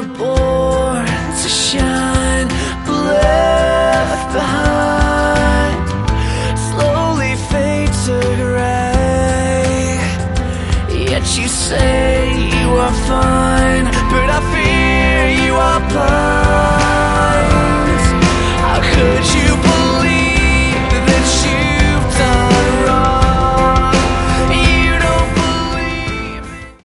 were born to shine, but left behind slowly fade to gray. Yet you say you are fine, but I fear you are blind.